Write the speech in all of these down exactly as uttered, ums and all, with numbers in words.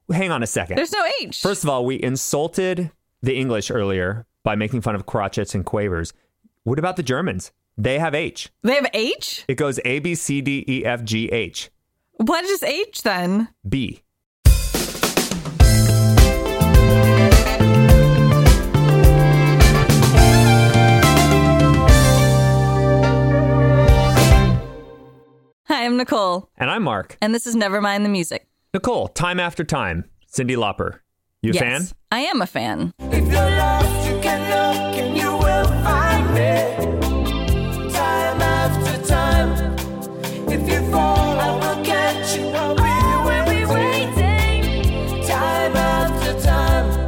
hang on a second. There's no H. First of all, we insulted the English earlier by making fun of crotchets and quavers. What about the Germans? They have H. They have H? It goes A, B, C, D, E, F, G, H. What is H then? B. Hi, I'm Nicole. And I'm Mark. And this is Nevermind the Music. Nicole, time after time, Cyndi Lauper. You a yes, fan? I am a fan. If you're lost, you can look and you will find me. Time after time. If you fall, I will catch you. I'll be waiting. Time after time.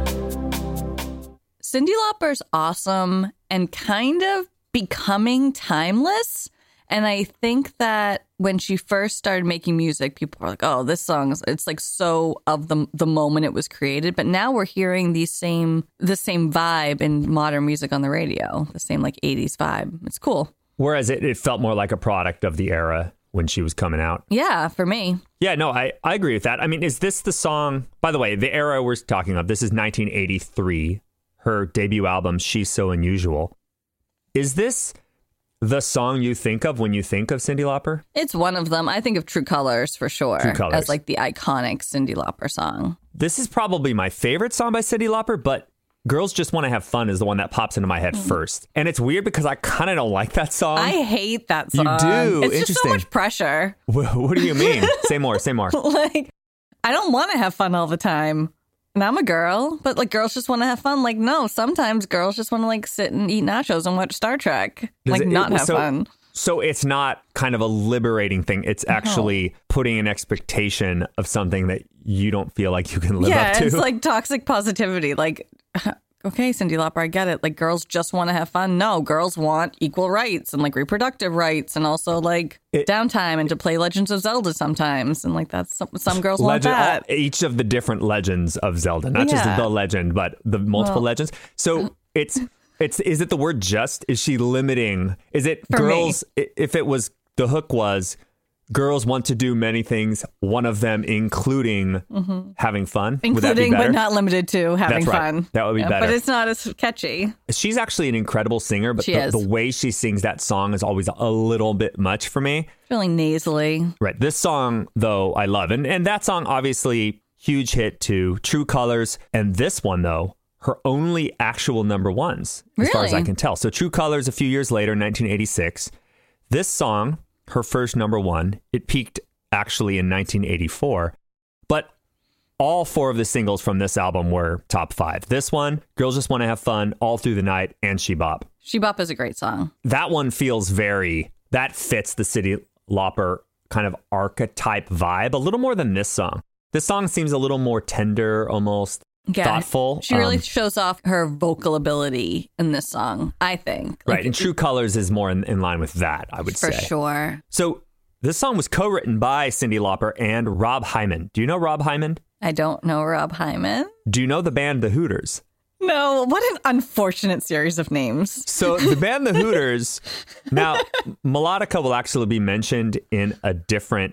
Cyndi Lauper's awesome and kind of becoming timeless. And I think that when she first started making music, people were like, oh, this song is, it's like so of the the moment it was created. But now we're hearing these same the same vibe in modern music on the radio, the same like eighties vibe. It's cool. Whereas it, it felt more like a product of the era when she was coming out. Yeah, for me. Yeah, no, I, I agree with that. I mean, is this the song? By the way, the era we're talking about, this is nineteen eighty-three, her debut album, She's So Unusual. Is this the song you think of when you think of Cyndi Lauper? It's one of them. I think of True Colors for sure. True Colors. As like the iconic Cyndi Lauper song. This is probably my favorite song by Cyndi Lauper, but Girls Just Want to Have Fun is the one that pops into my head mm. first. And it's weird because I kind of don't like that song. I hate that song. You do? It's Interesting. just so much pressure. What, what do you mean? Say more, say more. Like, I don't want to have fun all the time. And I'm a girl, but like girls just want to have fun. Like, no, sometimes girls just want to like sit and eat nachos and watch Star Trek. Does like it, not it, have so, fun. So it's not kind of a liberating thing. It's actually no. putting an expectation of something that you don't feel like you can live yeah, up to. It's like toxic positivity. Like, okay, Cyndi Lauper, I get it. Like girls just want to have fun. No, girls want equal rights and like reproductive rights and also like it, downtime and to play Legends of Zelda sometimes. And like that's some, some girls legend, want that. All, each of the different legends of Zelda, not yeah. just the legend, but the multiple well, legends. So it's it's is it the word just? Is she limiting? Is it girls? Me. If it was the hook was girls want to do many things, one of them including mm-hmm. having fun. Including, but not limited to having That's right. fun. That would be yeah, better. But it's not as catchy. She's actually an incredible singer, but she the, is. the way she sings that song is always a little bit much for me. Feeling nasally. Right. This song, though, I love. And, and that song, obviously, huge hit too. True Colors. And this one, though, her only actual number ones, really? As far as I can tell. So True Colors, a few years later, nineteen eighty-six. This song, her first number one, it peaked actually in nineteen eighty-four, but all four of the singles from this album were top five. This one, Girls Just Want to Have Fun, All Through the Night, and She Bop. She Bop is a great song. That one feels very, that fits the Cyndi Lauper kind of archetype vibe a little more than this song. This song seems a little more tender, almost yeah, thoughtful. She really um, shows off her vocal ability in this song, I think. Right, like, and True Colors is more in, in line with that, I would for say. For sure. So this song was co-written by Cyndi Lauper and Rob Hyman. Do you know Rob Hyman? I don't know Rob Hyman. Do you know the band The Hooters? No, what an unfortunate series of names. So the band The Hooters, now Melodica will actually be mentioned in a different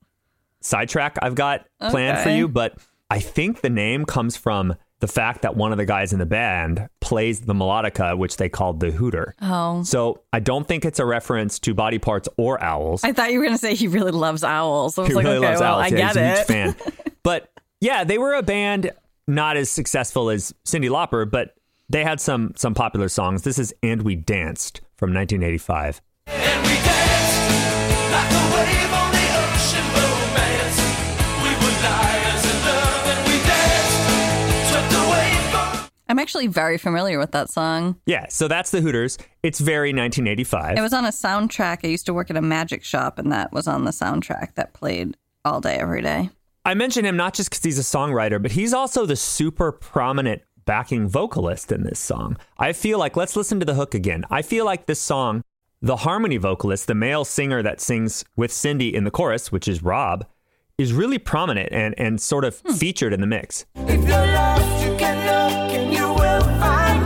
sidetrack I've got planned okay. for you, but I think the name comes from the fact that one of the guys in the band plays the melodica, which they called the Hooter. Oh. So I don't think it's a reference to body parts or owls. I thought you were going to say he really loves owls. I was he like, really okay, loves well, owls. I yeah, get he's it. a huge fan. But yeah, they were a band not as successful as Cyndi Lauper, but they had some some popular songs. This is And We Danced from nineteen eighty-five. And we danced like a wave on the ocean romance. We were liars in love and we danced, swept away from... I'm actually very familiar with that song. Yeah, so that's the Hooters. It's very nineteen eighty-five. It was on a soundtrack. I used to work at a magic shop, and that was on the soundtrack that played all day, every day. I mention him not just because he's a songwriter, but he's also the super prominent backing vocalist in this song. I feel like, let's listen to the hook again. I feel like this song, the harmony vocalist, the male singer that sings with Cyndi in the chorus, which is Rob, is really prominent and, and sort of hmm. featured in the mix. If you're lost, you can look and you will find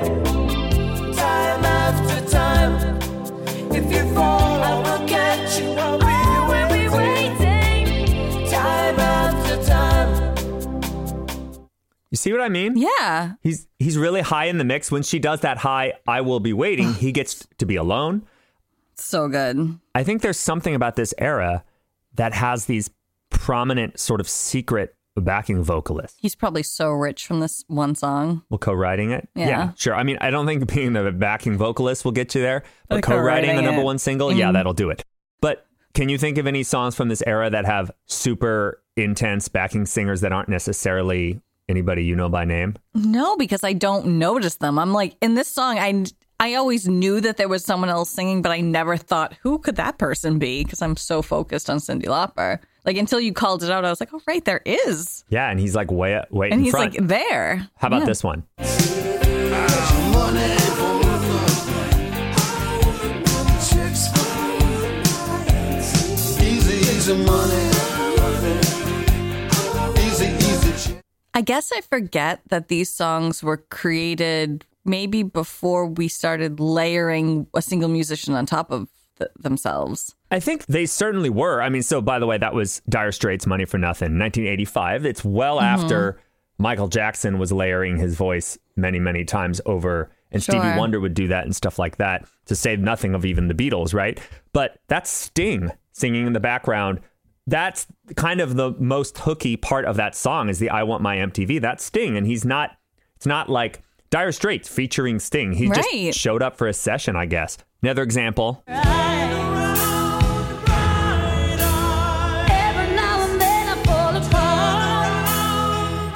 me. Time after time. If you fall, I will catch you. I'll be waiting. Time after time. You see what I mean? Yeah. He's he's really high in the mix. When she does that high, I will be waiting, he gets to be alone. So good. I think there's something about this era that has these prominent sort of secret backing vocalists. He's probably so rich from this one song. Well, co-writing it? Yeah. Sure. I mean, I don't think being the backing vocalist will get you there, but But co-writing the co-writing number it. one single, yeah, that'll do it. But can you think of any songs from this era that have super intense backing singers that aren't necessarily anybody you know by name? No, because I don't notice them. I'm like, in this song, I, I always knew that there was someone else singing, but I never thought, who could that person be? Because I'm so focused on Cyndi Lauper. Like, until you called it out, I was like, oh, right, there is. Yeah, and he's like way, way And in he's front. like there. How about Yeah. this one? I guess I forget that these songs were created maybe before we started layering a single musician on top of th- themselves. I think they certainly were. I mean, so by the way, that was Dire Straits' Money for Nothing, nineteen eighty-five. It's well Mm-hmm. after Michael Jackson was layering his voice many, many times over, and Sure. Stevie Wonder would do that and stuff like that, to say nothing of even the Beatles, right? But that's Sting singing in the background. That's kind of the most hooky part of that song is the I Want My M T V. That's Sting, and he's not, it's not like Dire Straits featuring Sting. He Right. just showed up for a session, I guess. Another example. Every now and then I fall apart.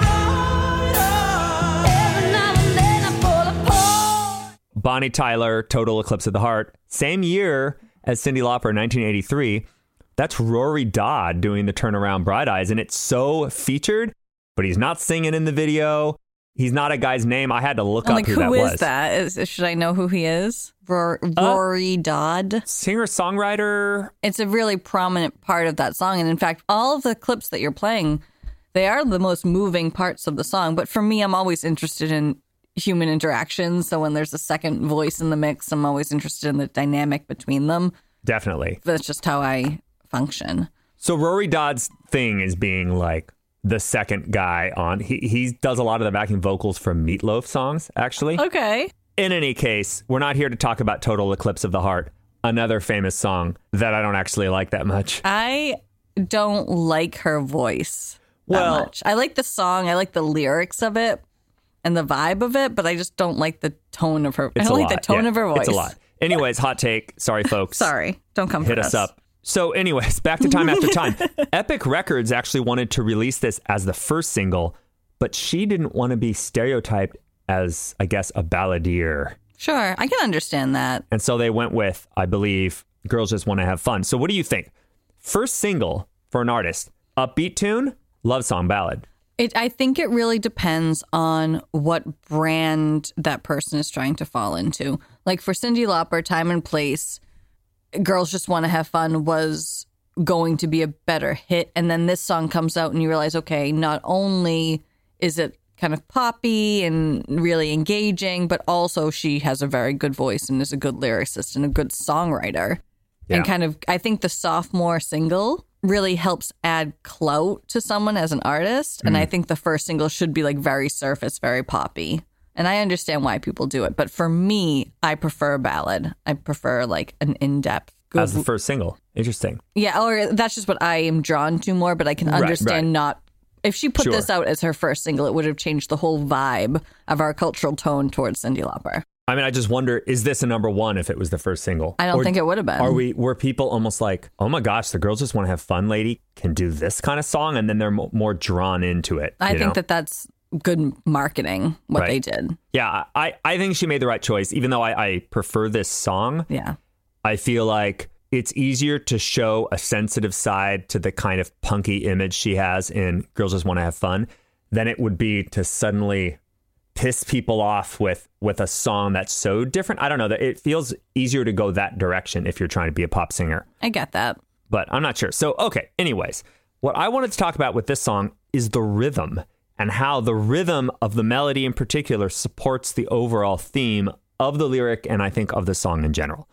Every now and then I fall apart. Bonnie Tyler, Total Eclipse of the Heart. Same year as Cyndi Lauper, nineteen eighty-three. That's Rory Dodd doing the Turnaround Bright Eyes, and it's so featured, but he's not singing in the video. He's not a guy's name. I had to look I'm up like, who, who that is was. that? Is, should I know who he is? Ror- Uh, Rory Dodd. Singer-songwriter. It's a really prominent part of that song. And in fact, all of the clips that you're playing, they are the most moving parts of the song. But for me, I'm always interested in human interaction. So when there's a second voice in the mix, I'm always interested in the dynamic between them. Definitely. That's just how I function. So Rory Dodd's thing is being like the second guy on. He he does a lot of the backing vocals for Meatloaf songs, actually. Okay. In any case, we're not here to talk about Total Eclipse of the Heart, another famous song that I don't actually like that much. I don't like her voice that Well- much. I like the song. I like the lyrics of it and the vibe of it, but I just don't like the tone of her. I It's don't a like lot. the tone Yeah, of her voice. It's a lot. Anyways, hot take. Sorry, folks. Sorry. Don't come Hit for us up. So anyways, back to Time After Time. Epic Records actually wanted to release this as the first single, but she didn't want to be stereotyped as, I guess, a balladeer. Sure. I can understand that. And so they went with, I believe, Girls Just Want to Have Fun. So what do you think? First single for an artist, upbeat tune, love song, ballad. It, I think it really depends on what brand that person is trying to fall into. Like for Cyndi Lauper, Time and Place, Girls Just Want to Have Fun was going to be a better hit. And then this song comes out and you realize, okay, not only is it kind of poppy and really engaging, but also she has a very good voice and is a good lyricist and a good songwriter. Yeah. And kind of, I think the sophomore single really helps add clout to someone as an artist. And I think the first single should be like very surface, very poppy. And I understand why people do it. But for me, I prefer a ballad. I prefer like an in-depth. Good, As the first single. Interesting. yeah, or that's just what I am drawn to more. But I can Right, understand right. not. If she put Sure. this out as her first single, it would have changed the whole vibe of our cultural tone towards Cyndi Lauper. I mean, I just wonder, is this a number one if it was the first single? I don't Or think it would have been. Are we, were people almost like, oh my gosh, the Girls Just Want to Have Fun lady can do this kind of song, and then they're mo- more drawn into it? I you think know? that that's good marketing, what Right. they did. Yeah, I, I think she made the right choice. Even though I, I prefer this song, Yeah. I feel like it's easier to show a sensitive side to the kind of punky image she has in Girls Just Want to Have Fun than it would be to suddenly piss people off with with a song that's so different. I don't know, that it feels easier to go that direction if you're trying to be a pop singer, I get that. but I'm not sure. So, okay, anyways, what I wanted to talk about with this song is the rhythm and how the rhythm of the melody in particular supports the overall theme of the lyric and I think of the song in general.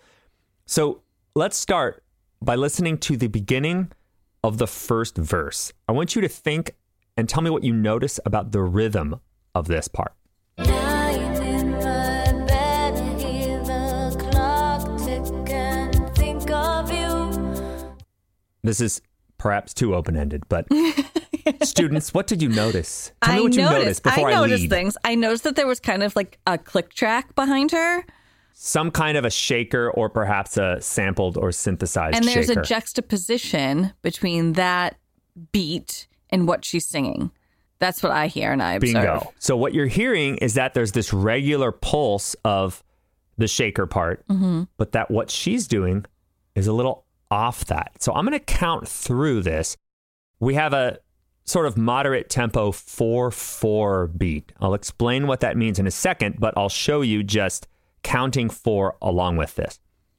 So let's start by listening to the beginning of the first verse. I want you to think and tell me what you notice about the rhythm of this part. Lying in my bed, I hear the clock tick and think of you. This is perhaps too open-ended, but students, what did you notice? Tell me I what you noticed, noticed before I, I noticed lead. things. I noticed that there was kind of like a click track behind her. Some kind of a shaker or perhaps a sampled or synthesized And there's shaker. a juxtaposition between that beat and what she's singing. That's what I hear and I observe. Bingo. So what you're hearing is that there's this regular pulse of the shaker part, Mm-hmm. but that what she's doing is a little off that. So I'm going to count through this. We have a sort of moderate tempo four four beat. I'll explain what that means in a second, but I'll show you just counting four along with this.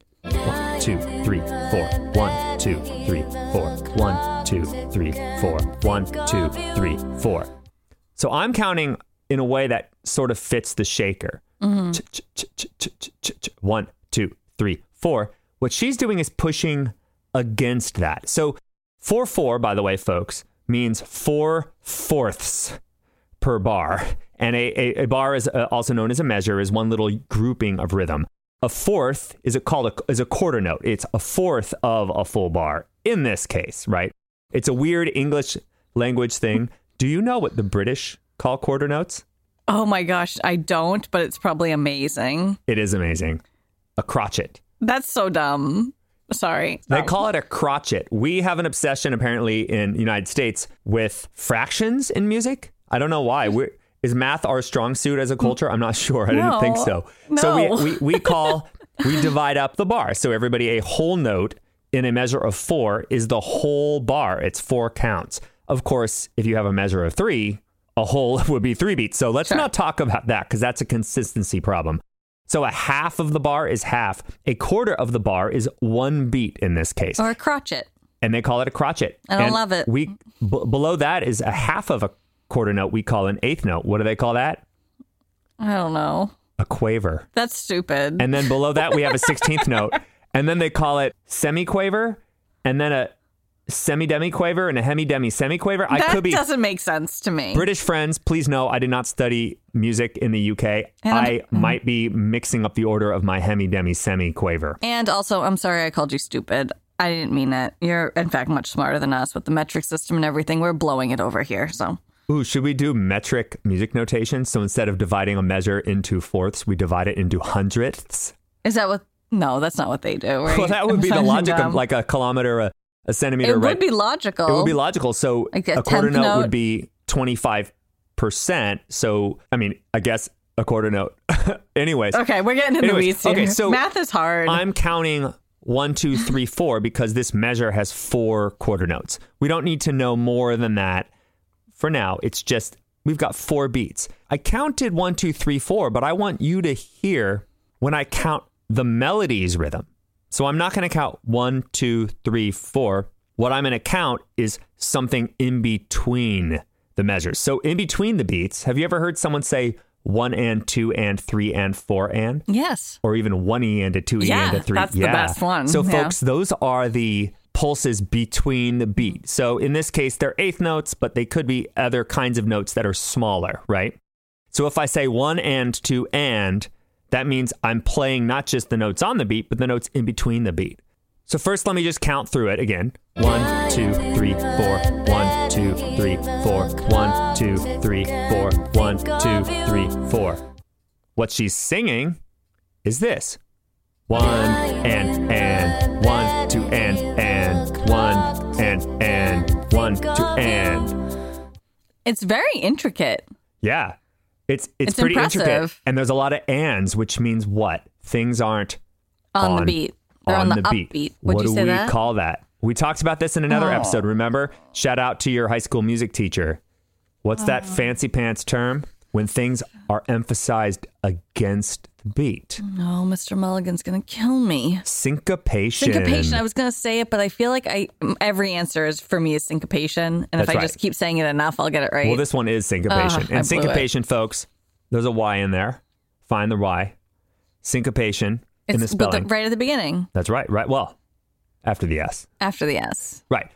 One, two, three, four. One, two, three, four. One, two, three, four. One, two, three, four. So I'm counting in a way that sort of fits the shaker. Mm-hmm. Ch- ch- ch- ch- ch- ch- ch- ch- One, two, three, four. What she's doing is pushing against that. So four four, by the way, folks, means four fourths per bar. And a, a, a bar is uh, also known as a measure, is one little grouping of rhythm. A fourth is a, called a, is a quarter note. It's a fourth of a full bar in this case, right? It's a weird English language thing. Do you know what the British call quarter notes? Oh my gosh, I don't, but it's probably amazing. It is amazing. A crotchet. That's so dumb. Sorry. They Oh. call it a crotchet. We have an obsession apparently in the United States with fractions in music. I don't know why. We're, is math our strong suit as a culture? I'm not sure. I didn't think so. So No. we, we, we call, we divide up the bar. So everybody, a whole note in a measure of four is the whole bar. It's four counts. Of course, if you have a measure of three, a whole would be three beats. So let's Sure. not talk about that because that's a consistency problem. So a half of the bar is half. A quarter of the bar is one beat in this case. Or a crotchet. And they call it a crotchet. I don't And love it. We b- below that is a half of a quarter note we call an eighth note. What do they call that? I don't know. A quaver. That's stupid. And then below that we have a sixteenth note. And then they call it semiquaver, and then a semi-demi-quaver and a hemi-demi-semiquaver. I that could be doesn't make sense to me. British friends, please know I did not study music in the U K. And- I might be mixing up the order of my hemi-demi-semi-quaver. And also, I'm sorry I called you stupid. I didn't mean it. You're, in fact, much smarter than us with the metric system and everything. We're blowing it over here, so. Ooh, should we do metric music notation? So instead of dividing a measure into fourths, we divide it into hundredths? Is that what? No, that's not what they do. Right? Well, that would I'm be the sounding logic dumb. of like a kilometer, a, a centimeter, It would right? be logical. It would be logical. So Like a a quarter tenth note, note. would be twenty-five percent. So, I mean, I guess a quarter note. Anyways. Okay, we're getting in the Anyways, weeds here. okay, so Math is hard. I'm counting one, two, three, four because this measure has four quarter notes. We don't need to know more than that for now. It's just we've got four beats. I counted one, two, three, four, but I want you to hear when I count the melody's rhythm. So I'm not going to count one, two, three, four. What I'm going to count is something in between the measures. So in between the beats, have you ever heard someone say one and two and three and four and? yes. Or even one E and a two E Yeah, and a three. that's the best one. So Yeah. folks, those are the pulses between the beat. So in this case, they're eighth notes, but they could be other kinds of notes that are smaller, right? So if I say one and two and, that means I'm playing not just the notes on the beat, but the notes in between the beat. So first, let me just count through it again. One, two, three, four. One, two, three, four. One, two, three, four. One, two, three, four. What she's singing is this. One and and one, two and and one and and one, two and. It's very intricate. Yeah. It's it's, It's pretty impressive. intricate. And there's a lot of ands, which means what? Things aren't On, On- the beat. They're on, the, beat. upbeat. Would what you do say we that? call that? We talked about this in another Oh. episode, remember? Shout out to your high school music teacher. What's that fancy pants term? When things are emphasized against the beat. No, Mister Mulligan's going to kill me. Syncopation. Syncopation. I was going to say it, but I feel like I every answer is for me is syncopation. And That's if I right. just keep saying it enough, I'll get it right. Well, this one is syncopation. Ugh, I blew and it. syncopation, folks, there's a Y in there. Find the Y. Syncopation in the it's but spelling. the, right at the beginning, That's right. Right. Well, after the S. after the S. Right.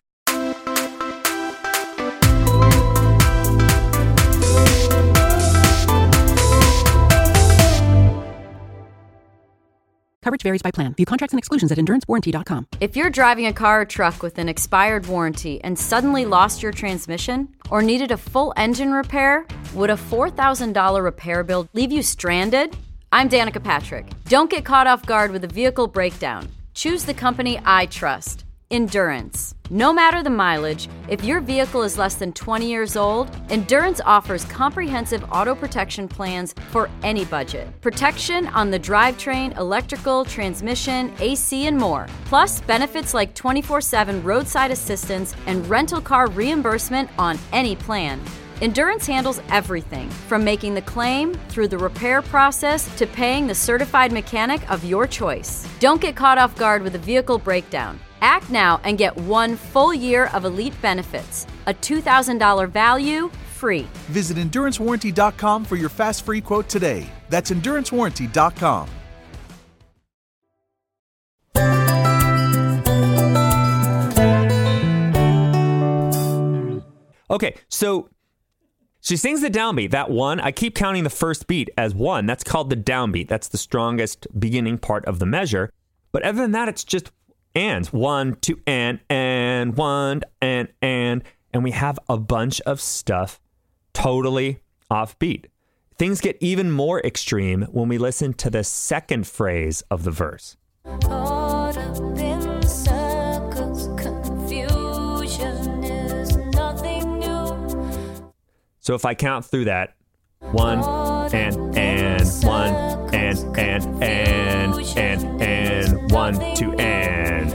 Coverage varies by plan. View contracts and exclusions at endurance warranty dot com. If you're driving a car or truck with an expired warranty and suddenly lost your transmission or needed a full engine repair, would a four thousand dollars repair bill leave you stranded? I'm Danica Patrick. Don't get caught off guard with a vehicle breakdown. Choose the company I trust, Endurance. No matter the mileage, if your vehicle is less than twenty years old, Endurance offers comprehensive auto protection plans for any budget. Protection on the drivetrain, electrical, transmission, A C, and more. Plus, benefits like twenty-four seven roadside assistance and rental car reimbursement on any plan. Endurance handles everything, from making the claim through the repair process to paying the certified mechanic of your choice. Don't get caught off guard with a vehicle breakdown. Act now and get one full year of elite benefits. A two thousand dollars value, free. Visit endurance warranty dot com for your fast free quote today. That's endurance warranty dot com. Okay, so she sings the downbeat, that one. I keep counting the first beat as one. That's called the downbeat. That's the strongest beginning part of the measure. But other than that, it's just ands. One, two, and, and, one, and, and. And we have a bunch of stuff totally offbeat. Things get even more extreme when we listen to the second phrase of the verse. Caught up in circles, confusion is nothing new. So if I count through that, one, and, and, one, and, and, and, and, and, one, two, and.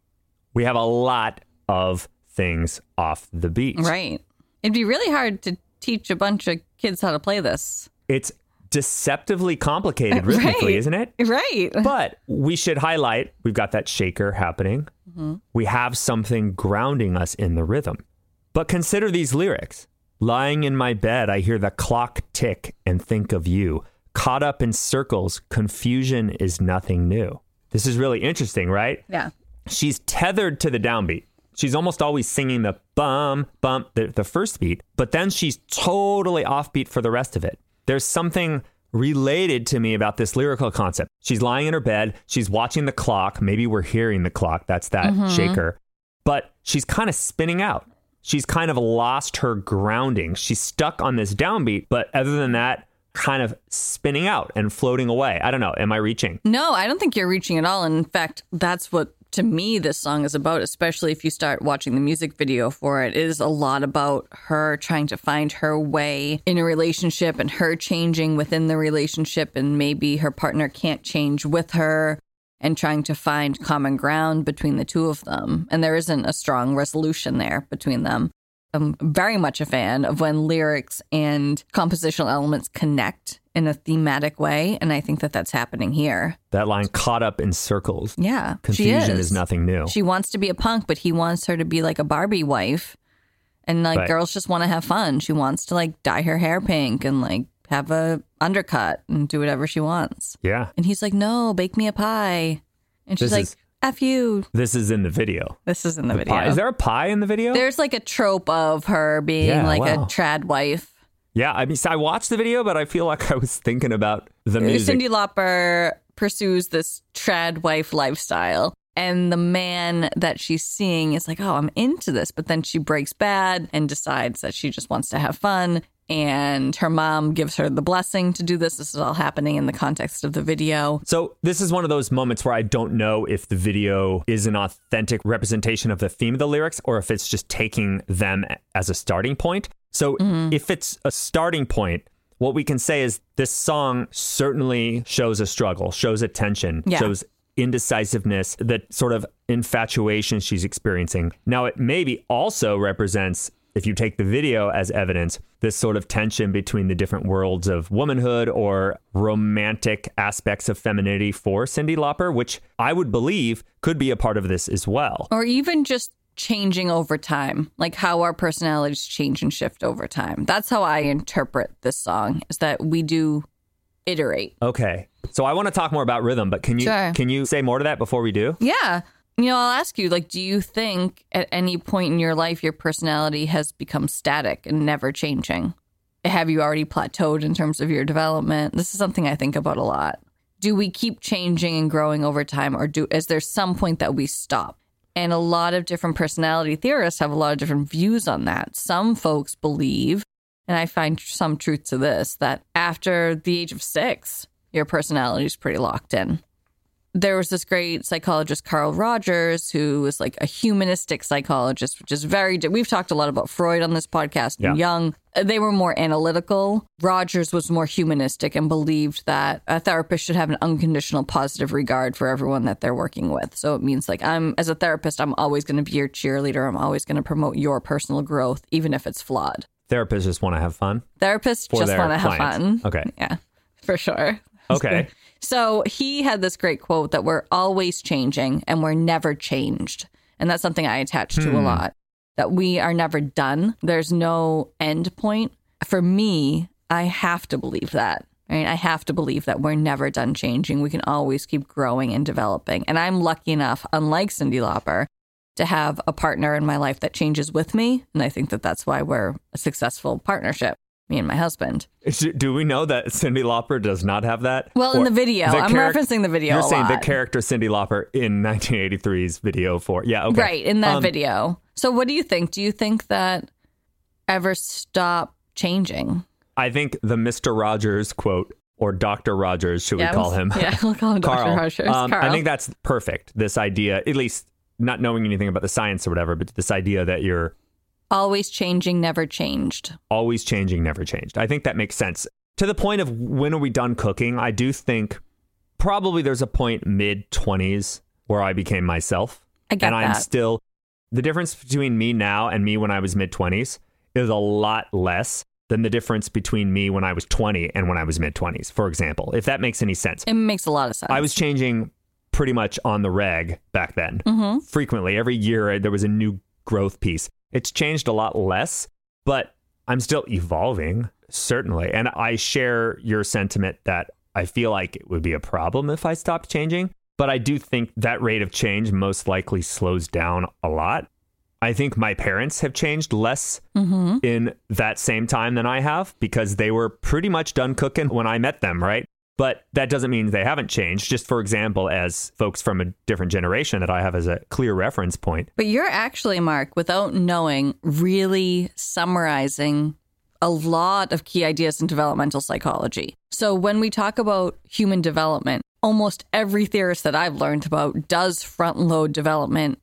We have a lot of things off the beat. Right. It'd be really hard to teach a bunch of kids how to play this. It's deceptively complicated rhythmically, Right. isn't it? Right. But we should highlight, we've got that shaker happening. Mm-hmm. We have something grounding us in the rhythm. But consider these lyrics. Lying in my bed, I hear the clock tick and think of you. Caught up in circles, confusion is nothing new. This is really interesting, right? Yeah. She's tethered to the downbeat. She's almost always singing the bum, bum, the, the first beat, but then she's totally offbeat for the rest of it. There's something related to me about this lyrical concept. She's lying in her bed. She's watching the clock. Maybe we're hearing the clock. That's that Mm-hmm. shaker. But she's kind of spinning out. She's kind of lost her grounding. She's stuck on this downbeat, but other than that, kind of spinning out and floating away. I don't know. Am I reaching? No, I don't think you're reaching at all. In fact, that's what, to me, this song is about, especially if you start watching the music video for it. It is a lot about her trying to find her way in a relationship and her changing within the relationship, and maybe her partner can't change with her, and trying to find common ground between the two of them. And there isn't a strong resolution there between them. I'm very much a fan of when lyrics and compositional elements connect in a thematic way. And I think that that's happening here. That line, caught up in circles. Yeah. Confusion she is. is nothing new. She wants to be a punk, but he wants her to be like a Barbie wife. And like Right. girls just want to have fun. She wants to like dye her hair pink and like have a undercut and do whatever she wants. Yeah. And he's like, no, bake me a pie. And she's This like, is- F you. This is in the video. This is in the, video. Pie. Is there a pie in the video? There's like a trope of her being Yeah, like wow. a trad wife. Yeah, I mean, so I watched the video, but I feel like I was thinking about the music. Cyndi Lauper pursues this trad wife lifestyle. And the man that she's seeing is like, oh, I'm into this. But then she breaks bad and decides that she just wants to have fun. And her mom gives her the blessing to do this. This is all happening in the context of the video. So this is one of those moments where I don't know if the video is an authentic representation of the theme of the lyrics or if it's just taking them as a starting point. So if it's a starting point, what we can say is this song certainly shows a struggle, shows a tension, Yeah. shows indecisiveness, that sort of infatuation she's experiencing. Now, it maybe also represents, if you take the video as evidence, this sort of tension between the different worlds of womanhood or romantic aspects of femininity for Cyndi Lauper, which I would believe could be a part of this as well. Or even just changing over time, like how our personalities change and shift over time. That's how I interpret this song, is that we do iterate. Okay. So I want to talk more about rhythm, but can you Sure. can you say more to that before we do? Yeah. You know, I'll ask you, like, do you think at any point in your life your personality has become static and never changing? Have you already plateaued in terms of your development? This is something I think about a lot. do we keep changing and growing over time, or do is there some point that we stop? And a lot of different personality theorists have a lot of different views on that. Some folks believe, and I find some truth to this, that after the age of six, your personality is pretty locked in. There was this great psychologist, Carl Rogers, who was like a humanistic psychologist, which is very, we've talked a lot about Freud on this podcast and Yeah. Jung. They were more analytical. Rogers was more humanistic and believed that a therapist should have an unconditional positive regard for everyone that they're working with. So it means like I'm, as a therapist, I'm always going to be your cheerleader. I'm always going to promote your personal growth, even if it's flawed. Therapists just want to have fun. Therapists For just their want to have clients. fun. Okay. Yeah, for sure. Okay. So he had this great quote that we're always changing and we're never changed. And that's something I attach to Hmm. a lot, that we are never done. There's no end point. For me, I have to believe that. Right? I have to believe that we're never done changing. We can always keep growing and developing. And I'm lucky enough, unlike Cyndi Lauper, to have a partner in my life that changes with me. And I think that that's why we're a successful partnership, me and my husband. Do we know that Cyndi Lauper does not have that? Well, in Or the video. I'm charac- referencing the video You're a saying the lot. character Cyndi Lauper in nineteen eighty-three's video for... Yeah, okay. Right, in that Um, video. So what do you think? Do you think that ever stop changing? I think the Mister Rogers quote, or Doctor Rogers, should Yeah, we call I'm- him? Yeah, we'll call him Doctor Carl. Rogers. Um, Carl. I think that's perfect. This idea, at least not knowing anything about the science or whatever, but this idea that you're Always changing, never changed. always changing, never changed. I think that makes sense. To the point of when are we done cooking, I do think probably there's a point mid-twenties where I became myself. I get and I'm that. still, the difference between me now and me when I was mid-twenties is a lot less than the difference between me when I was twenty and when I was mid-twenties, for example, if that makes any sense. It makes a lot of sense. I was changing pretty much on the reg back then. Mm-hmm. Frequently, every year there was a new growth piece. It's changed a lot less, but I'm still evolving, certainly. And I share your sentiment that I feel like it would be a problem if I stopped changing. But I do think that rate of change most likely slows down a lot. I think my parents have changed less Mm-hmm. in that same time than I have because they were pretty much done cooking when I met them, right? But that doesn't mean they haven't changed. Just for example, as folks from a different generation that I have as a clear reference point. But you're actually, Mark, without knowing, really summarizing a lot of key ideas in developmental psychology. So when we talk about human development, almost every theorist that I've learned about does front load development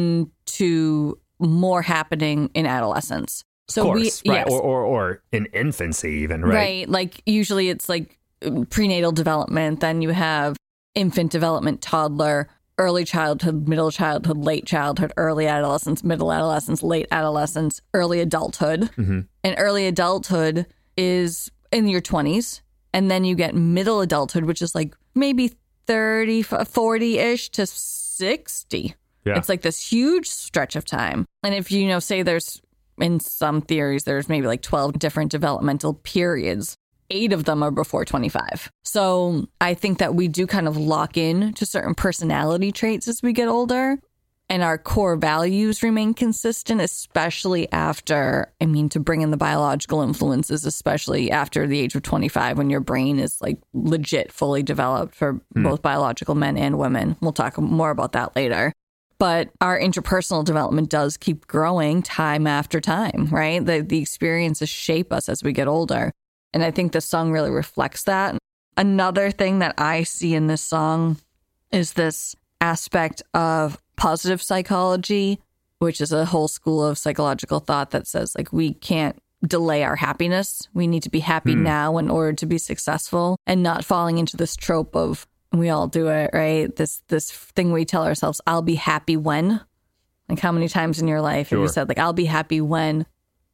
into more happening in adolescence. So Of course, we, right? yes. Or, or or in infancy even, right? Right. Like usually it's like prenatal development, then you have infant development, toddler, early childhood, middle childhood, late childhood, early adolescence, middle adolescence, late adolescence, early adulthood. Mm-hmm. And early adulthood is in your twenties. And then you get middle adulthood, which is like maybe thirty, forty-ish to sixty. Yeah. It's like this huge stretch of time. And if you know, say there's in some theories, there's maybe like twelve different developmental periods. Eight of them are before twenty-five. So I think that we do kind of lock in to certain personality traits as we get older. And our core values remain consistent, especially after, I mean, to bring in the biological influences, especially after the age of twenty-five, when your brain is like legit fully developed for both biological men and women. We'll talk more about that later. But our interpersonal development does keep growing time after time, right? The, the experiences shape us as we get older. And I think this song really reflects that. Another thing that I see in this song is this aspect of positive psychology, which is a whole school of psychological thought that says, like, we can't delay our happiness. We need to be happy Mm. now in order to be successful, and not falling into this trope of, we all do it, right? This this thing we tell ourselves, I'll be happy when. Like, how many times in your life have you Sure. said, like, I'll be happy when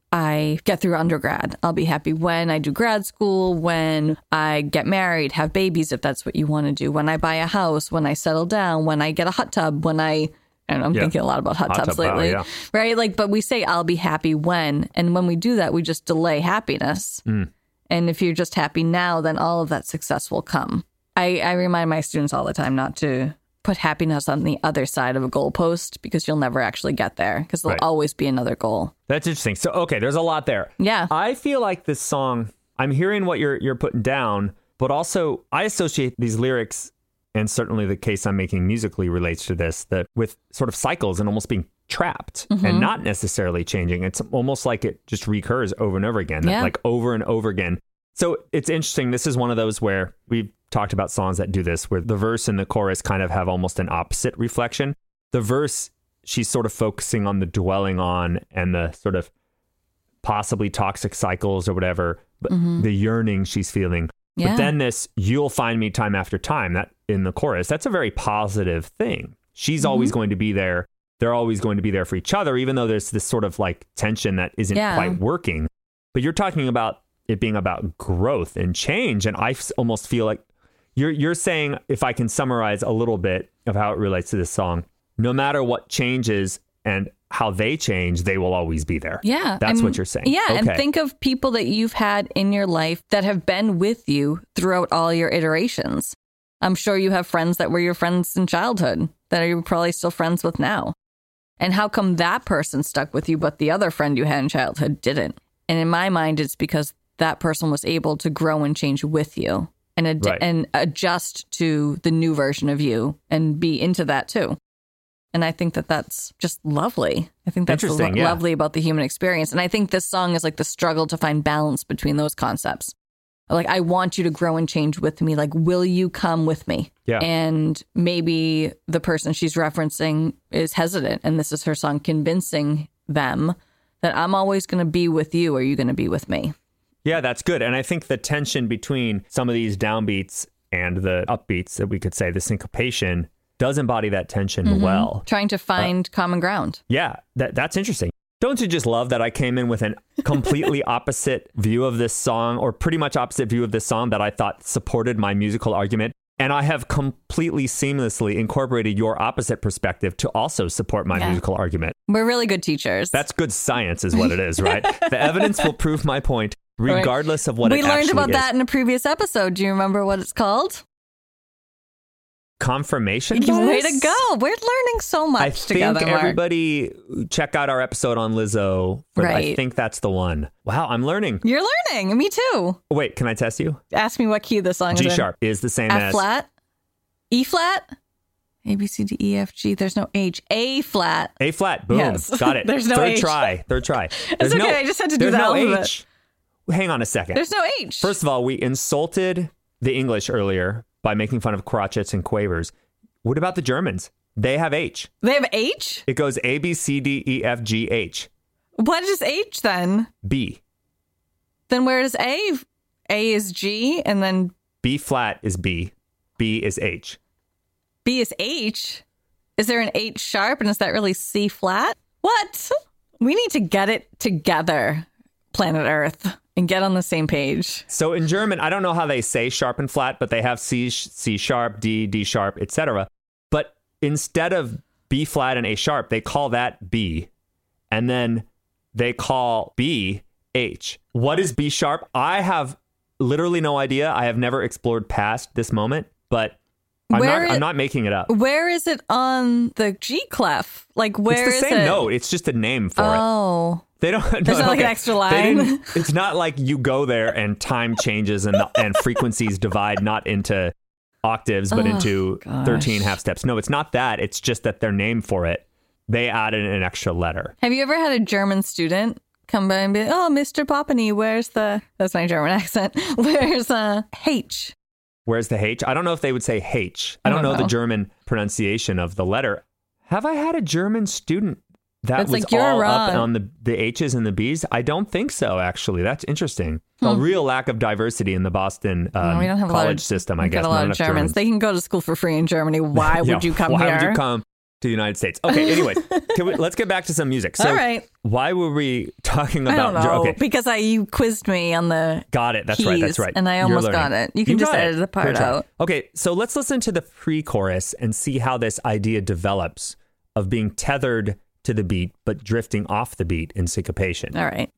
I get through undergrad. I'll be happy when I do grad school, when I get married, have babies, if that's what you want to do, when I buy a house, when I settle down, when I get a hot tub, when I, and I'm Yeah. thinking a lot about hot, Hot tubs tub, wow, lately, yeah. right? Like, but we say, I'll be happy when, and when we do that, we just delay happiness. Mm. And if you're just happy now, then all of that success will come. I, I remind my students all the time not to put happiness on the other side of a goalpost, because you'll never actually get there, because there'll Right. always be another goal. That's interesting. So, okay, there's a lot there. Yeah. I feel like this song, I'm hearing what you're you're putting down, But also, I associate these lyrics, and certainly the case I'm making musically relates to this, that with sort of cycles and almost being trapped Mm-hmm. and not necessarily changing. It's almost like it just recurs over and over again, that Yeah. like over and over again. So it's interesting. This is one of those where we've talked about songs that do this, where the verse and the chorus kind of have almost an opposite reflection. The verse, she's sort of focusing on the dwelling on and the sort of possibly toxic cycles or whatever, but the yearning she's feeling. Yeah. But then this, you'll find me time after time, that in the chorus, that's a very positive thing. She's always going to be there. They're always going to be there for each other, even though there's this sort of like tension that isn't Yeah. quite working. But you're talking about it being about growth and change. And I f- almost feel like you're, you're saying, if I can summarize a little bit of how it relates to this song, no matter what changes and how they change, they will always be there. Yeah. That's I'm- what you're saying. Yeah. And Okay. think of people that you've had in your life that have been with you throughout all your iterations. I'm sure you have friends that were your friends in childhood that you're probably still friends with now. And how come that person stuck with you, but the other friend you had in childhood didn't? And in my mind, it's because that person was able to grow and change with you and ad- Right. and adjust to the new version of you and be into that too. And I think that that's just lovely. I think that's lo- Interesting, yeah. lovely about the human experience. And I think this song is like the struggle to find balance between those concepts. Like, I want you to grow and change with me. Like, will you come with me? Yeah. And maybe the person she's referencing is hesitant. And this is her song convincing them that I'm always going to be with you. Or are you going to be with me? Yeah, that's good. And I think the tension between some of these downbeats and the upbeats, that we could say the syncopation, does embody that tension well. Trying to find common ground. Yeah, that that's interesting. Don't you just love that I came in with a completely opposite view of this song, or pretty much opposite view of this song that I thought supported my musical argument? And I have completely seamlessly incorporated your opposite perspective to also support my Yeah. musical argument. We're really good teachers. That's good science is what it is, right? The evidence will prove my point regardless of what we it learned actually about is. that in a previous episode. Do you remember what it's called? Confirmation Way bias? to go. We're learning so much I think together, Mark. everybody check out our episode on Lizzo. For, I Right. think that's the one. Wow, I'm learning. You're learning. Me too. Wait, can I test you? Ask me what key the song G is in. sharp is the same F as flat. E flat. A, B, C, D, E, F, G. There's no H. A flat. A flat. Boom. Yes. Got it. There's no Third H. try. Third try. There's okay, no, I just had to do there's the no alphabet. H. Hang on a second. There's no H. First of all, we insulted the English earlier by making fun of crotchets and quavers. What about the Germans? They have H. They have H? It goes A, B, C, D, E, F, G, H. What is H then? B. Then where is A? A is G and then B flat is B. B is H. B is H. Is there an H sharp and is that really C flat? What? We need to get it together, planet Earth, and get on the same page. So in German, I don't know how they say sharp and flat, but they have C, C sharp, D, D sharp, et cetera. But instead of B flat and A sharp, they call that B. And then they call B H. What is B sharp? I have literally no idea. I have never explored past this moment, but I'm, Where not, it- I'm not making it up. Where is it on the G clef? Like, where It's is the same it? note. It's just a name for it. Oh. They don't. There's no, not like an okay. extra They line? didn't- It's not like you go there and time changes and the, and frequencies divide not into octaves but Oh, into gosh. thirteen half steps. No, it's not that. It's just that their name for it, they added an extra letter. Have you ever had a German student come by and be, oh, Mister Poppany, where's the, that's my German accent, where's uh, H? Where's the H? I don't know if they would say H. I don't, I don't know, know. the German pronunciation of the letter. Have I had a German student that It's was like, you're all up wrong. on the, the H's and the B's? I don't think so, actually. That's interesting. Hmm. A real lack of diversity in the Boston um, No, we don't have a lot college of, system, I we've guess. got a lot Not of enough Germans. They can go to school for free in Germany. Why would Yeah, you come why here? would you come to the United States? Okay, anyway, can we, let's get back to some music. So All right. why were we talking I about... don't know, Okay, because I you quizzed me on the got it. That's right. That's keys, right. and I You're almost learning. got it. You can just got edit it. the part Good job. out. Okay, so let's listen to the pre-chorus and see how this idea develops of being tethered to the beat but drifting off the beat in syncopation. All right.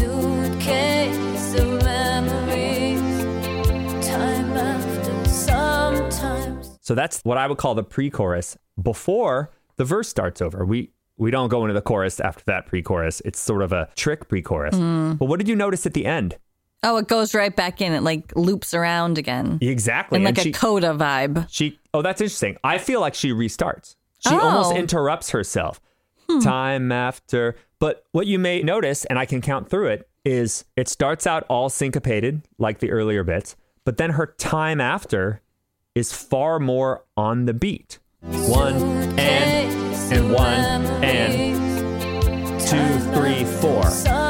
Suitcase of memories, time after sometimes. So that's what I would call the pre-chorus before the verse starts over. We we don't go into the chorus after that pre-chorus. It's sort of a trick pre-chorus. Mm. But what did you notice at the end? Oh, it goes right back in. It like loops around again. Exactly. And like And a she- coda vibe. She, oh, that's interesting. I feel like she restarts. She Oh. almost interrupts herself time after. But what you may notice, and I can count through it, is it starts out all syncopated like the earlier bits, but then her time after is far more on the beat. One and, and one and two, three, four.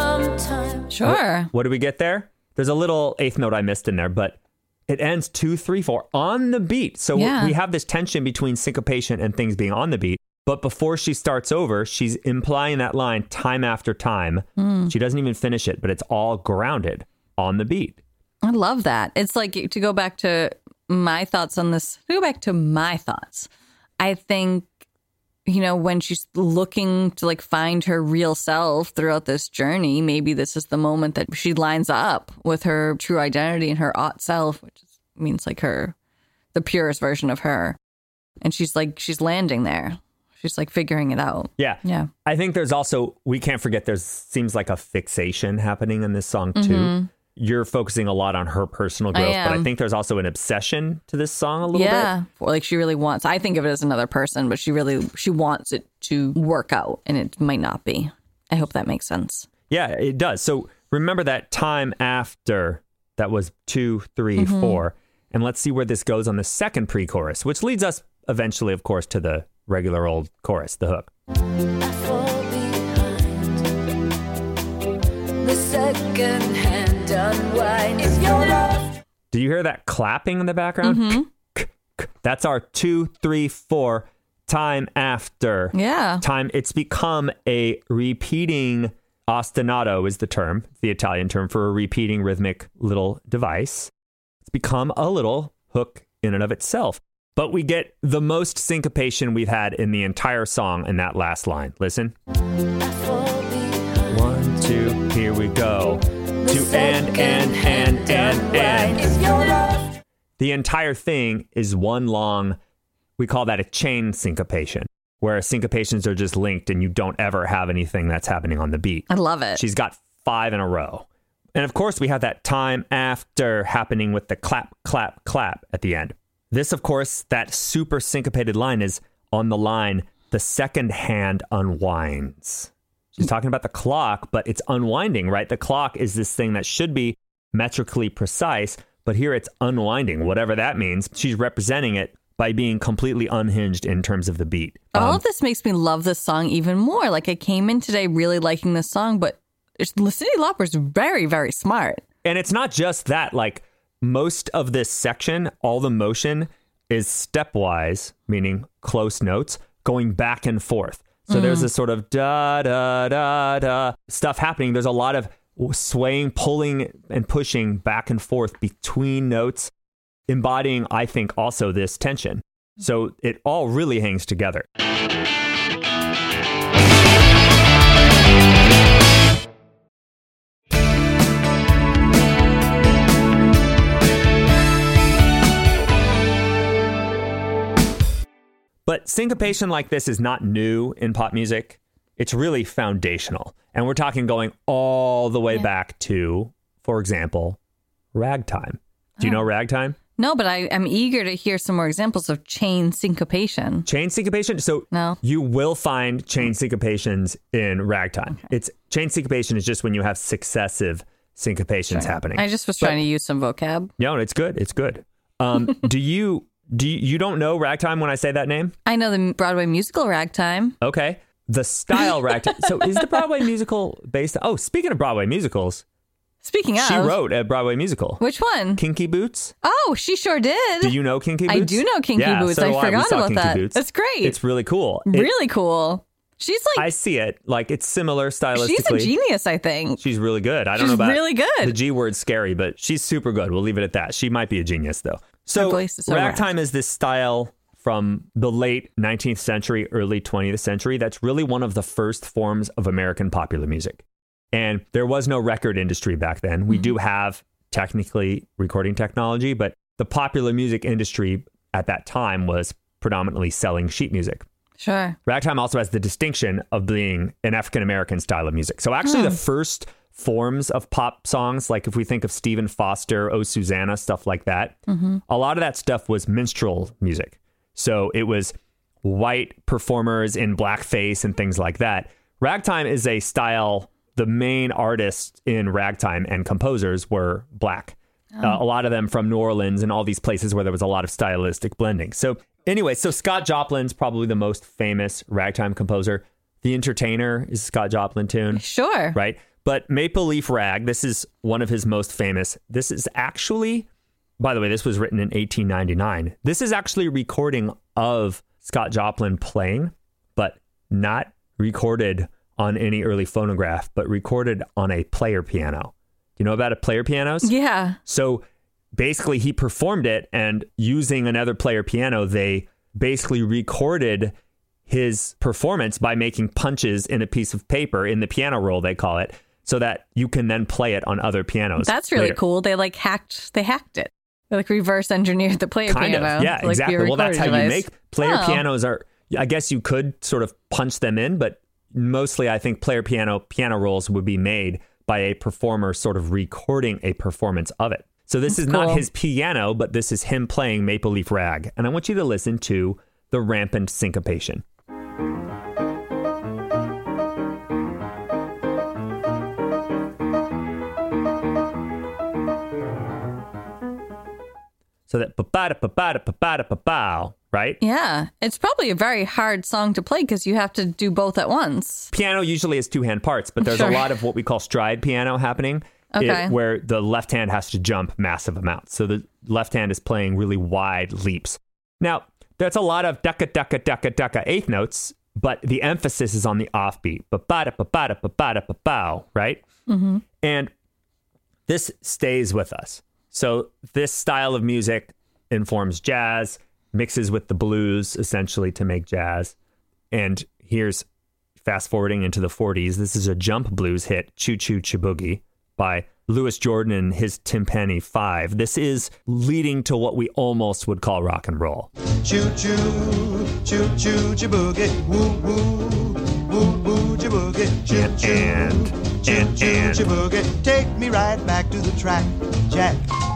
Sure. What do we get there? There's a little eighth note I missed in there, but it ends two, three, four on the beat. So Yeah. we have this tension between syncopation and things being on the beat. But before she starts over, she's implying that line time after time. Mm. She doesn't even finish it, but it's all grounded on the beat. I love that. It's like to go back to my thoughts on this, to go back to my thoughts. I think, you know, when she's looking to like find her real self throughout this journey, maybe this is the moment that she lines up with her true identity and her ought self, which is, means like her, the purest version of her. And she's like, she's landing there. She's like figuring it out. Yeah. Yeah. I think there's also, we can't forget, there's seems like a fixation happening in this song too. Mm-hmm. You're focusing a lot on her personal growth, I but I am. think there's also an obsession to this song a little Yeah. bit. Or like she really wants, I think of it as another person, but she really, she wants it to work out and it might not be. I hope that makes sense. Yeah, it does. So remember that time after, that was two, three, Mm-hmm. four. And let's see where this goes on the second pre-chorus, which leads us eventually, of course, to the regular old chorus, the hook. I fall behind. The second hand unwind. If your love Do you hear that clapping in the background? Mm-hmm. That's our two, three, four, time after. Yeah. Time. It's become a repeating ostinato is the term, the Italian term for a repeating rhythmic little device. It's become a little hook in and of itself. But we get the most syncopation we've had in the entire song in that last line. Listen. I fall behind. One, two, here we go. To and, and, and, and, and. If your love The entire thing is one long, we call that a chain syncopation, where syncopations are just linked and you don't ever have anything that's happening on the beat. I love it. She's got five in a row. And of course, we have that time after happening with the clap, clap, clap at the end. This, of course, that super syncopated line is on the line, the second hand unwinds. She's talking about the clock, but it's unwinding, right? The clock is this thing that should be metrically precise, but here it's unwinding, whatever that means. She's representing it by being completely unhinged in terms of the beat. All Um, of this makes me love this song even more. Like I came in today really liking this song, but Cyndi Lauper's very, very smart. And it's not just that, like most of this section, all the motion is stepwise, meaning close notes, going back and forth. So there's this sort of da, da, da, da stuff happening. There's a lot of swaying, pulling, and pushing back and forth between notes, embodying, I think, also this tension. So it all really hangs together. But syncopation like this is not new in pop music. It's really foundational. And we're talking going all the way back to, for example, ragtime. Do you know ragtime? No, but I am eager to hear some more examples of chain syncopation. Chain syncopation? So No. you will find chain syncopations in ragtime. It's chain syncopation is just when you have successive syncopations happening. I just was But- trying to use some vocab. No, it's good. It's good. Um, do you do you, you don't know ragtime when I say that name? I know the Broadway musical Ragtime. Okay. The style ragtime. So is the Broadway musical based? Oh, speaking of Broadway musicals, Speaking of, she wrote a Broadway musical. which one? Kinky Boots. Oh, she sure did. Do you know Kinky Boots? I do know Kinky Yeah, Boots. so I do We forgot saw about Kinky that. Boots. That's great. It's really cool. It- really cool. She's like, I see it. Like it's similar stylistically. she's a genius, I think. She's really good. I don't She's know about really good. The G word's scary, but she's super good. We'll leave it at that. She might be a genius though. Her So voice is so ragtime is this style from the late nineteenth century, early twentieth century. That's really one of the first forms of American popular music. And there was no record industry back then. We do have technically recording technology, but the popular music industry at that time was predominantly selling sheet music. Sure. Ragtime also has the distinction of being an African-American style of music. So actually the first forms of pop songs. Like if we think of Stephen Foster, Oh Susanna, stuff like that, mm-hmm. a lot of that stuff was minstrel music. So it was white performers in blackface and things like that. Ragtime is a style. The main artists in ragtime and composers were black. Oh. Uh, a lot of them from New Orleans and all these places where there was a lot of stylistic blending. So anyway, so Scott Joplin's probably the most famous ragtime composer. The Entertainer is a Scott Joplin tune. Sure. Right? But Maple Leaf Rag, this is one of his most famous. This is actually, by the way, this was written in eighteen ninety-nine. This is actually a recording of Scott Joplin playing, but not recorded on any early phonograph, but recorded on a player piano. You know about a player pianos? Yeah. So basically he performed it, and using another player piano, they basically recorded his performance by making punches in a piece of paper, in the piano roll, they call it, so that you can then play it on other pianos. That's really later. cool. They like hacked, they hacked it. They like reverse engineered the player kind piano. Of, yeah, to, like, exactly. Well, that's how device. you make player Oh. pianos are, I guess you could sort of punch them in, but mostly I think player piano piano rolls would be made by a performer sort of recording a performance of it. So this That's is cool. not his piano, but this is him playing Maple Leaf Rag. And I want you to listen to the rampant syncopation. So that ba-ba-da, ba-ba-da, ba-ba-da, ba-bow, right? Yeah. It's probably a very hard song to play because you have to do both at once. Piano usually has two hand parts, but there's Sure. a lot of what we call stride piano happening. Okay. It, where the left hand has to jump massive amounts. So the left hand is playing really wide leaps. Now, that's a lot of ducka, ducka, ducka, ducka eighth notes, but the emphasis is on the offbeat. Ba-ba-da, ba-ba-da, ba-ba-da, ba-bow, right? Mm-hmm. And this stays with us. So this style of music informs jazz, mixes with the blues, essentially, to make jazz. And here's, fast forwarding into the forties, this is a jump blues hit, Choo Choo Chiboogie, by Louis Jordan and his Timpani Five. This is leading to what we almost would call rock and roll. Choo choo, choo choo, chiboogie, woo woo, woo woo, chiboogie, choo And, choo, and, choo and, choo, and. chiboogie. Take me right back to the track, Jack.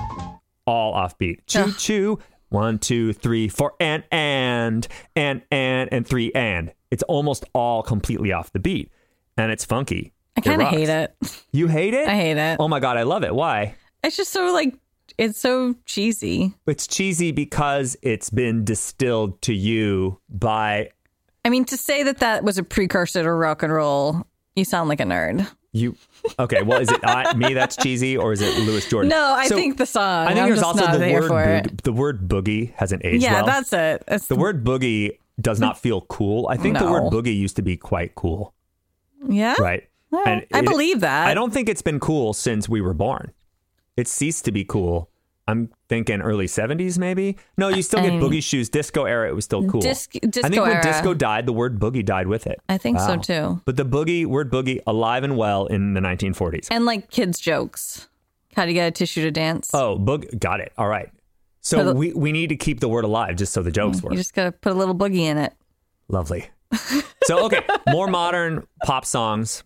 All offbeat. Choo Ugh. choo. One, two, three, four, and, and, and, and, and three, and. It's almost all completely off the beat. And it's funky. I kind of rocks. hate it. You hate it? I hate it. Oh my God, I love it. Why? It's just so like, it's so cheesy. It's cheesy because it's been distilled to you by I mean, to say that that was a precursor to rock and roll, you sound like a nerd. you. Okay, well, is it I, me that's cheesy, or is it Louis Jordan? No, I So, think the song. I think I'm there's just also not the there word for it. boog- the word boogie hasn't aged Yeah, well. that's it. It's, The word boogie does not feel cool. I think the No. word boogie used to be quite cool, yeah, right? Well, And I it- believe that. I don't think it's been cool since we were born. It ceased to be cool. I'm thinking early seventies, maybe. No, you still get I- boogie shoes. Disco era, it was still cool. Disc- I disco think when era. disco died, the word boogie died with it. I think so Wow. too. But the boogie, word boogie, alive and well in the nineteen forties. And like kids' jokes. How do you get a tissue to dance? Oh, boog, got it. All right. So Put a- we, we need to keep the word alive just so the jokes work. You just gotta put a little boogie in it. Lovely. So, okay, more modern pop songs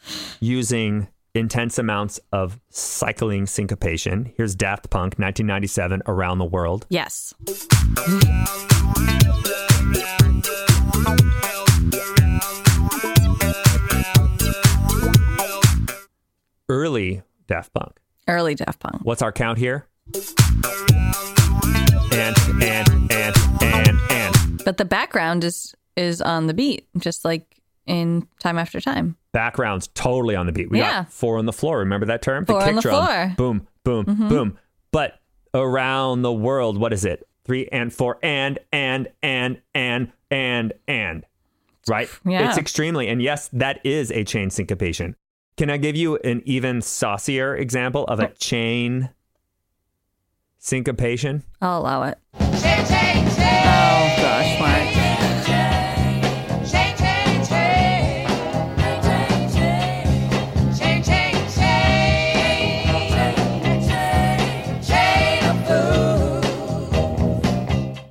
using intense amounts of cycling syncopation. Here's Daft Punk, nineteen ninety-seven, Around the World. Yes. Early Daft Punk. Early Daft Punk. What's our count here? And, and, and, and, and. But the background is is on the beat, just like in Time After Time. Background's totally on the beat. We Yeah. got four on the floor. Remember that term? Four the on kick the drum. floor. Boom, boom, Mhm. boom. But around the world, what is it? Three and four and, and, and, and, and, and. Right? Yeah. It's extremely. And yes, that is a chain syncopation. Can I give you an even saucier example of a chain syncopation? I'll allow it. Oh gosh, Mark.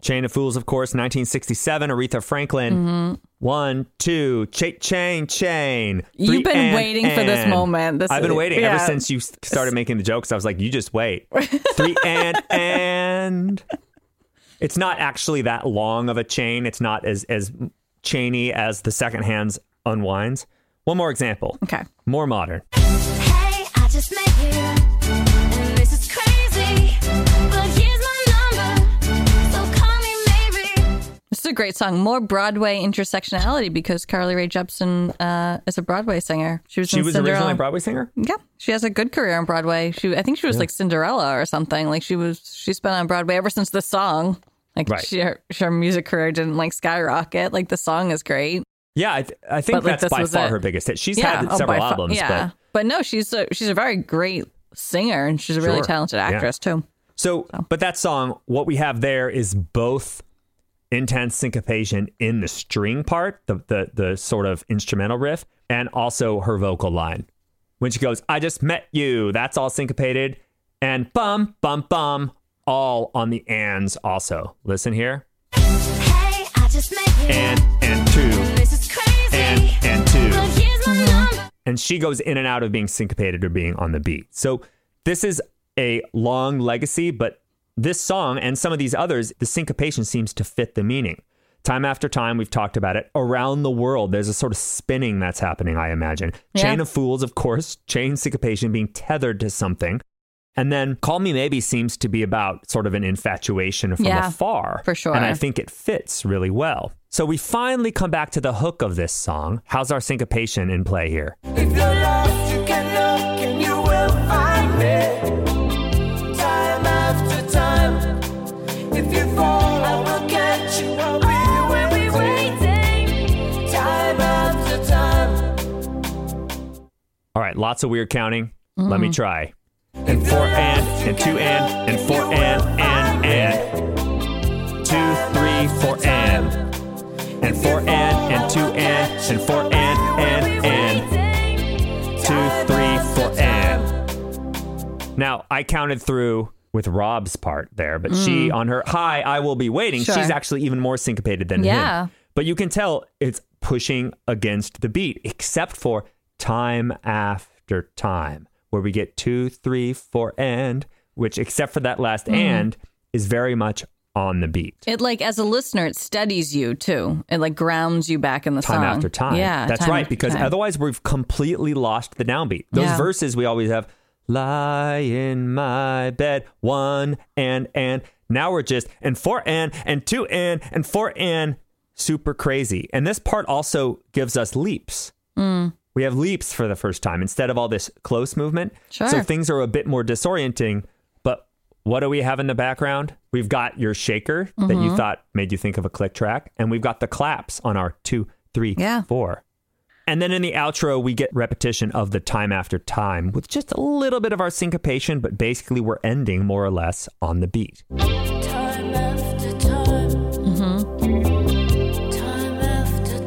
Chain of Fools, of course, nineteen sixty-seven, Aretha Franklin. Mm-hmm. One, two, cha- chain, chain. You've Three, been and, waiting for this and. moment. This I've been is- waiting yeah. ever since you started making the jokes. I was like, you just wait. Three, and, and. It's not actually that long of a chain. It's not as, as chainy as the second hands unwinds. One more example. Okay. More modern. Hey, I just met you, and this is crazy, but here's my number, so call me maybe. This is a great song. More Broadway intersectionality because Carly Rae Jepsen uh, is a Broadway singer. She was She in was Cinderella. originally a Broadway singer? Yeah, she has a good career on Broadway. She, I think she was like Cinderella or something. Like she was, she's been on Broadway ever since this song. Like Right. she, her, her music career didn't like skyrocket. Like the song is great. Yeah, I, th- I think But, like, that's this by was far it. her biggest hit. She's Yeah, had oh, several by fa- albums, yeah, but but no, she's a, she's a very great singer and she's a really Sure. talented Yeah. actress too. So, but that song, what we have there is both intense syncopation in the string part, the, the the sort of instrumental riff, and also her vocal line. When she goes, I just met you, that's all syncopated. And bum, bum, bum, all on the ands also. Listen here. Hey, I just met you, And, and two, this is crazy, and, and two. but here's my number. And she goes in and out of being syncopated or being on the beat. So this is a long legacy, but this song and some of these others, the syncopation seems to fit the meaning. Time after time, we've talked about it. Around the world, there's a sort of spinning that's happening, I imagine. Yeah. Chain of Fools, of course, chain syncopation being tethered to something. And then Call Me Maybe seems to be about sort of an infatuation from Yeah, afar. for sure. And I think it fits really well. So we finally come back to the hook of this song. How's our syncopation in play here? If you're lost, you can look and you will find me. Time after time. If you fall, I will catch you. I'll be where we waiting. Time after time. All right, lots of weird counting. Let me try. And four and, and two and, and four and, and, and. Two, three, four and. And four and, and two and, and four and, and, and. Two, three, four and. Now, I counted through with Rob's part there, but she on her high, I will be waiting. Sure. She's actually even more syncopated than Yeah. him. But you can tell it's pushing against the beat, except for time after time, where we get two, three, four, and, which, except for that last and, is very much on the beat. It like as a listener, it steadies you too. It like grounds you back in the Time song. after time. Yeah, That's time right, after because time. otherwise we've completely lost the downbeat. Those Yeah. verses we always have, lie in my bed, one and, and. Now we're just, and four and, and two and, and four and, super crazy. And this part also gives us leaps. Mm. We have leaps for the first time instead of all this close movement. Sure. So things are a bit more disorienting. But what do we have in the background? We've got your shaker that Mm-hmm. you thought made you think of a click track. And we've got the claps on our two, three, Yeah. four. And then in the outro, we get repetition of the time after time with just a little bit of our syncopation. But basically, we're ending more or less on the beat. Time after time. Time after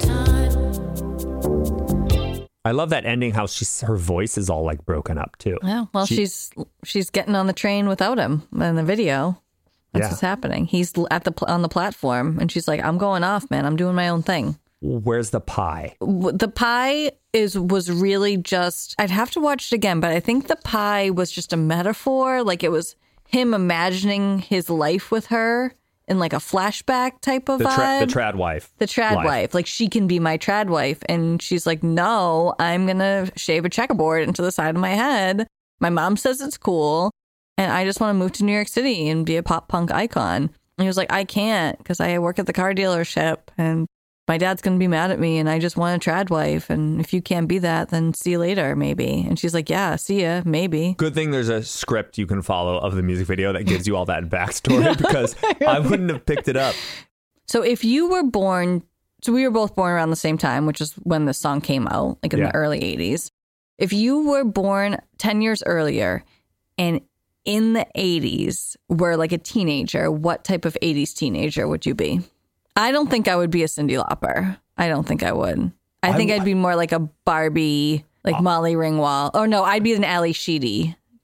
time. I love that ending, how she's, her voice is all like broken up too. Yeah, well, She- she's she's getting on the train without him in the video. That's Yeah. what's happening. He's at the pl- on the platform, and she's like, "I'm going off, man. I'm doing my own thing." Where's the pie? W- The pie is was really just. I'd have to watch it again, but I think the pie was just a metaphor. Like it was him imagining his life with her in like a flashback type of The, tra- vibe. the trad wife. The trad life. wife. Like she can be my trad wife. And she's like, no, I'm going to shave a checkerboard into the side of my head. My mom says it's cool. And I just want to move to New York City and be a pop punk icon. And he was like, I can't because I work at the car dealership and my dad's going to be mad at me. And I just want a trad wife. And if you can't be that, then see you later, maybe. And she's like, yeah, see ya, maybe. Good thing there's a script you can follow of the music video that gives you all that backstory because I wouldn't have picked it up. So if you were born, so we were both born around the same time, which is when the song came out, like in Yeah. the early eighties. If you were born ten years earlier and in the eighties were like a teenager, what type of eighties teenager would you be? I don't think I would be a Cyndi Lauper. I don't think I would. I, I think w- I'd be more like a Barbie, like Molly Ringwald. Or no, I'd be an Ali Sheedy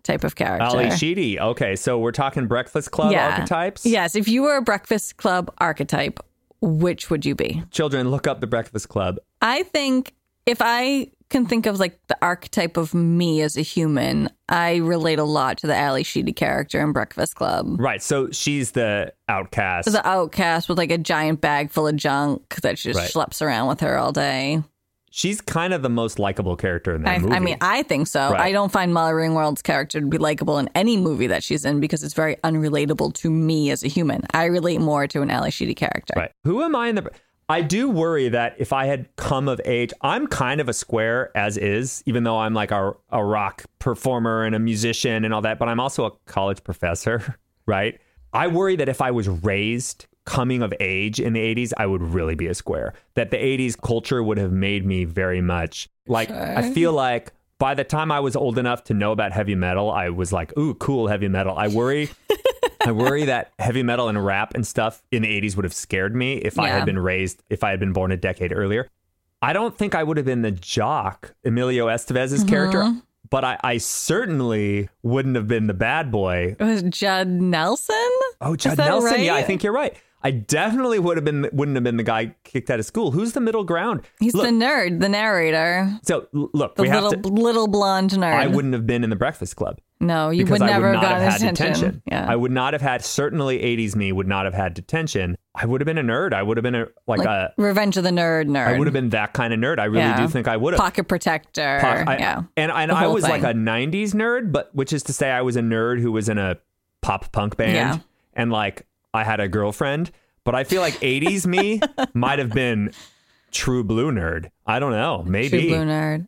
type of character. Ali Sheedy. Okay, so we're talking Breakfast Club Yeah. archetypes? Yes, if you were a Breakfast Club archetype, which would you be? Children, look up the Breakfast Club. I think if I can think of like the archetype of me as a human, I relate a lot to the Ali Sheedy character in Breakfast Club. Right, so she's the outcast. The outcast with like a giant bag full of junk that she just Right. schleps around with her all day. She's kind of the most likable character in that I, movie. I mean, I think so. Right. I don't find Molly Ringwald's character to be likable in any movie that she's in because it's very unrelatable to me as a human. I relate more to an Ali Sheedy character. Right. Who am I in the... I do worry that if I had come of age, I'm kind of a square as is, even though I'm like a, a rock performer and a musician and all that, but I'm also a college professor, right? I worry that if I was raised coming of age in the eighties, I would really be a square. That the eighties culture would have made me very much like, I feel like by the time I was old enough to know about heavy metal, I was like, ooh, cool heavy metal. I worry... I worry that heavy metal and rap and stuff in the eighties would have scared me if I Yeah. had been raised, if I had been born a decade earlier. I don't think I would have been the jock, Emilio Estevez's character, but I, I certainly wouldn't have been the bad boy. It was Judd Nelson? Oh, Judd Is that Nelson. right? Yeah, I think you're right. I definitely would have been, wouldn't have been the guy kicked out of school. Who's the middle ground? He's Look, the nerd, the narrator. so l- look, The we little have to. little blonde nerd. I wouldn't have been in the Breakfast Club. No, you because would never I would have not gotten have his had attention. detention. Yeah. I would not have had, certainly eighties me would not have had detention. I would have been a nerd. I would have been a like, like a Revenge of the Nerd nerd. I would have been that kind of nerd. I really Yeah. do think I would have. Pocket protector. Po- I- yeah. And, and The I whole was like thing. a nineties nerd, but which is to say I was a nerd who was in a pop punk band Yeah. and like I had a girlfriend. But I feel like eighties me might have been true blue nerd. I don't know. Maybe. True blue nerd.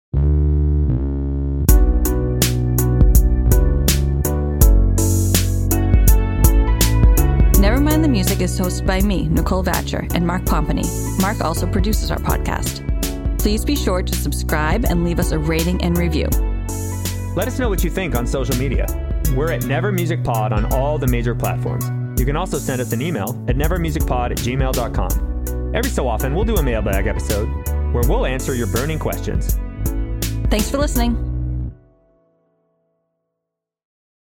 Nevermind the Music is hosted by me, Nicole Vatcher, and Mark Pompany. Mark also produces our podcast. Please be sure to subscribe and leave us a rating and review. Let us know what you think on social media. We're at Never Music Pod on all the major platforms. You can also send us an email at nevermusicpod at gmail dot com. Every so often, we'll do a mailbag episode where we'll answer your burning questions. Thanks for listening.